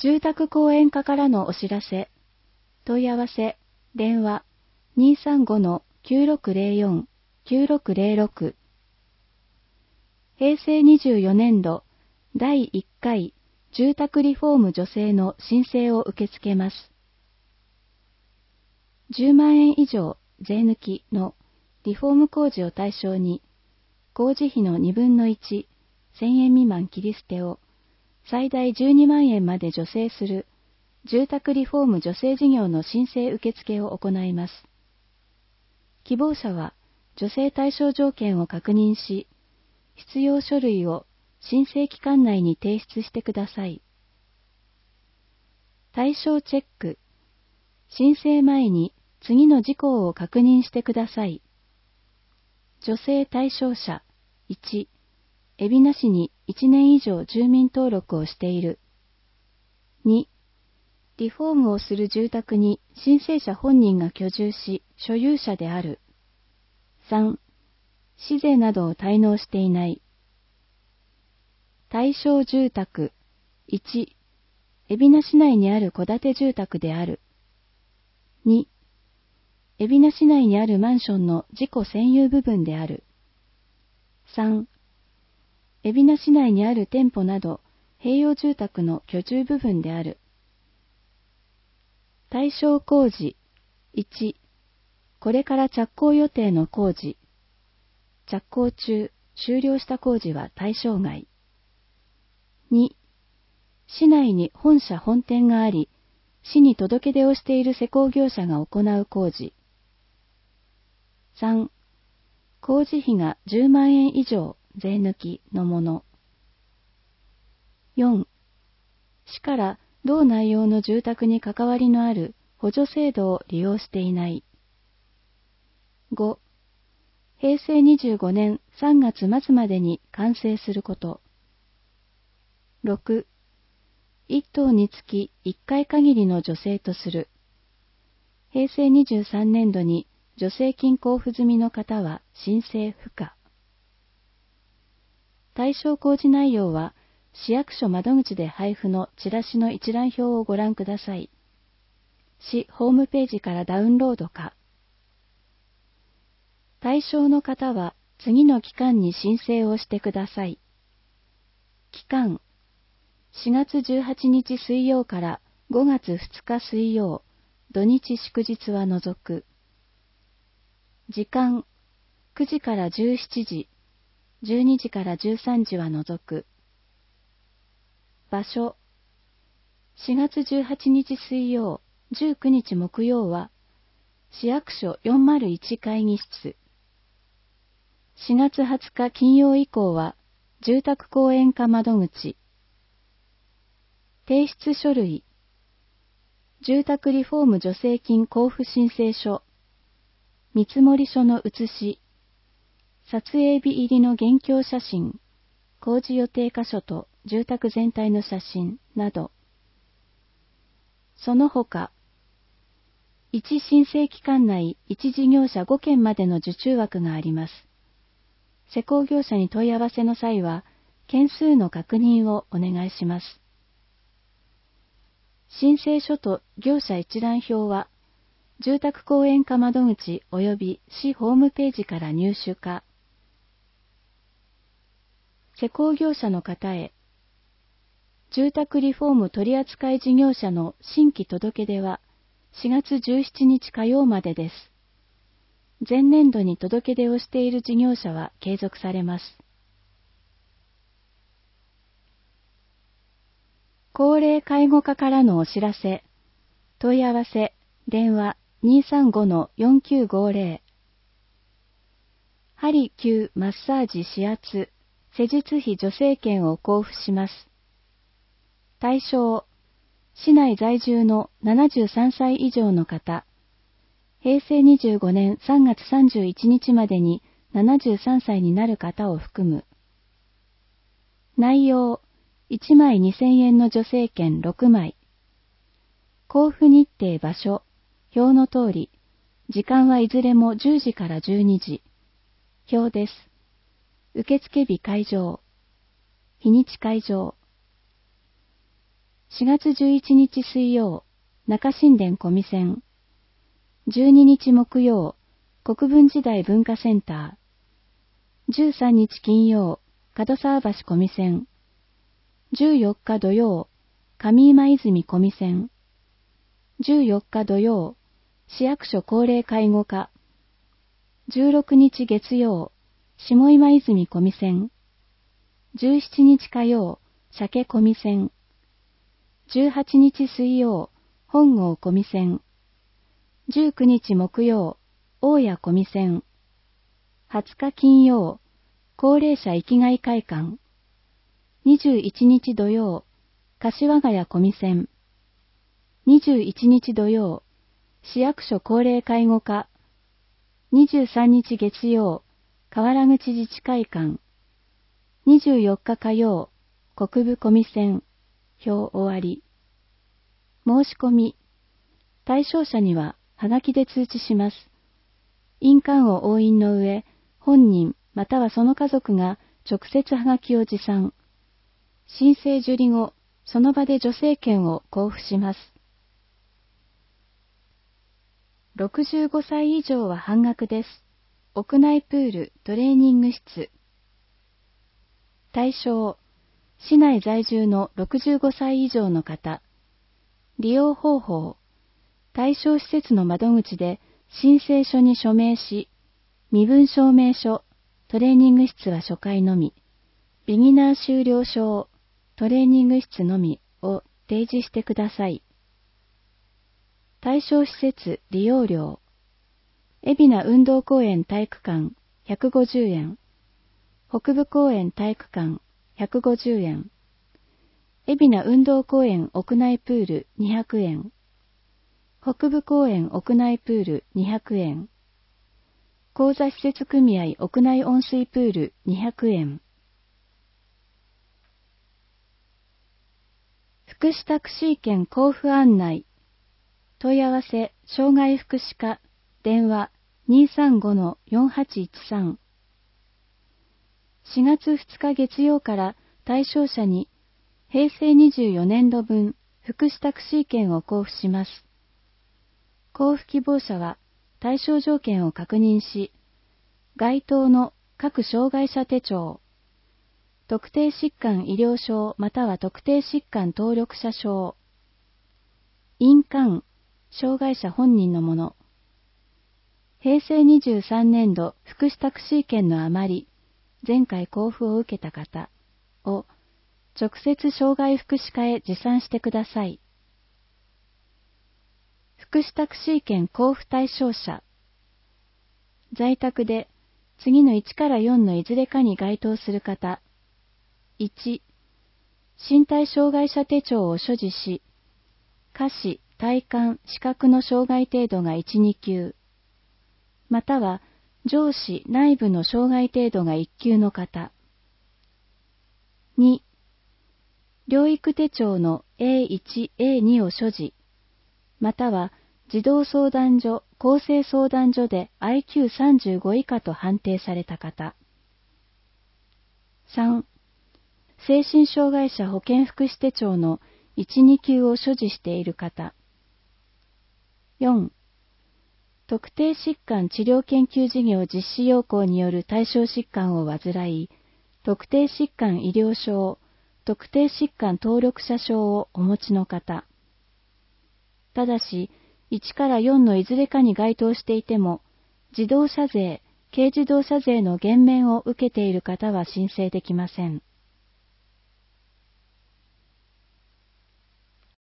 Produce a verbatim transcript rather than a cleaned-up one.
住宅公園課からのお知らせ。問い合わせ、電話 にーさんごのきゅうろくゼロよん きゅうろくゼロろく。平成にじゅうよねんどだいいっかい住宅リフォーム助成の申請を受け付けます。じゅうまんえん以上税抜きのリフォーム工事を対象に、工事費のにぶんのいち、せんえん未満切り捨てを最大じゅうにまんえんまで助成する住宅リフォーム助成事業の申請受付を行います。希望者は助成対象条件を確認し、必要書類を申請期間内に提出してください。対象チェック。申請前に次の事項を確認してください。助成対象者いち、海老名市にいちねん以上住民登録をしている。に、リフォームをする住宅に申請者本人が居住し、所有者である。さん、市税などを滞納していない。対象住宅いち、海老名市内にある戸建て住宅である。に、海老名市内にあるマンションの自己占有部分である。さん、海老名市内にある店舗など併用住宅の居住部分である。対象工事いち、これから着工予定の工事。着工中、終了した工事は対象外。に、市内に本社本店があり、市に届け出をしている施工業者が行う工事。さん、工事費がじゅうまんえん以上税抜きのもの。よん、市から同内容の住宅に関わりのある補助制度を利用していない。ご、平成にじゅうごねんさんがつ末までに完成すること。ろく、いっ棟につきいっかい限りの助成とする。平成にじゅうさんねんどに助成金交付済みの方は申請不可。対象工事内容は市役所窓口で配布のチラシの一覧表をご覧ください。市ホームページからダウンロードか。対象の方は次の期間に申請をしてください。期間、しがつじゅうはちにち水曜からごがつふつか水曜、土日祝日は除く。時間、くじからじゅうしちじ、じゅうにじからじゅうさんじは除く。場所、しがつじゅうはちにち水曜、じゅうくにち木曜は、市役所よんまるいち会議室。しがつはつか金曜以降は、住宅公園課窓口。提出書類。住宅リフォーム助成金交付申請書。見積書の写し。撮影日入りの現況写真。工事予定箇所と住宅全体の写真など。その他、いち申請期間内いち事業者ごけんまでの受注枠があります。施工業者に問い合わせの際は、件数の確認をお願いします。申請書と業者一覧表は、住宅公園課窓口及び市ホームページから入手か、施工業者の方へ、住宅リフォーム取扱事業者の新規届出はしがつじゅうしちにち火曜までです。前年度に届け出をしている事業者は継続されます。高齢介護課からのお知らせ。問い合わせ、電話 にーさんごのよんきゅうごゼロ。鍼灸マッサージ指圧、施術費助成券を交付します。対象、市内在住のななじゅうさんさい以上の方、平成にじゅうごねんさんがつさんじゅういちにちまでにななじゅうさんさいになる方を含む。内容、いちまいにせんえんの助成券ろくまい。交付日程場所、表の通り、時間はいずれもじゅうじからじゅうにじ。表です。受付日会場、日にち会場。 しがつじゅういちにち水曜、中新田小見線。じゅうににち木曜、国分時代文化センター。じゅうさんにち金曜、門沢橋小見線。じゅうよっか土曜、上今泉小見線。じゅうよっか土曜、市役所高齢介護課。じゅうろくにち月曜、下今泉小見線。じゅうしちにち火曜、鮭小見線。じゅうはちにち水曜、本郷小見線。じゅうくにち木曜、大谷小見線。はつか金曜、高齢者生きがい会館。にじゅういちにち土曜、柏ヶ谷小見線。にじゅういちにち土曜、市役所高齢介護課。にじゅうさんにち月曜、河原口自治会館。にじゅうよっか火曜、国分小見線。表終わり。申し込み。対象者には、はがきで通知します。印鑑を押印の上、本人またはその家族が直接はがきを持参。申請受理後、その場で助成券を交付します。ろくじゅうごさい以上は半額です。屋内プール、トレーニング室。対象、市内在住のろくじゅうごさい以上の方。利用方法、対象施設の窓口で申請書に署名し、身分証明書、トレーニング室は初回のみ、ビギナー修了証、トレーニング室のみを提示してください。対象施設利用料、海老名運動公園体育館ひゃくごじゅうえん、北部公園体育館ひゃくごじゅうえん、海老名運動公園屋内プールにひゃくえん、北部公園屋内プールにひゃくえん、口座施設組合屋内温水プールにひゃくえん。福祉タクシー券交付案内。問い合わせ、障害福祉課、電話 にーさんごのよんはちいちさん。しがつふつか月曜から対象者に、へいせいにじゅうよねんどぶん福祉タクシー券を交付します。交付希望者は対象条件を確認し、該当の各障害者手帳、特定疾患医療証または特定疾患登録者証、印鑑、障害者本人のもの、へいせいにじゅうさんねんど福祉タクシー券の余り、前回交付を受けた方を直接障害福祉課へ持参してください。福祉タクシー券交付対象者。在宅で次のいちからよんのいずれかに該当する方。いち、身体障害者手帳を所持し、下肢、体幹、視覚の障害程度がいち、に級、または上肢、内部の障害程度がいっ級の方。に、療育手帳の エーいち、エーに を所持、または児童相談所、更生相談所で アイキューさんじゅうご 以下と判定された方。さん、精神障害者保健福祉手帳のいち、に級を所持している方。よん、特定疾患治療研究事業実施要項による対象疾患を患い、特定疾患医療証、特定疾患登録者証をお持ちの方。ただし、いちからよんのいずれかに該当していても、自動車税、軽自動車税の減免を受けている方は申請できません。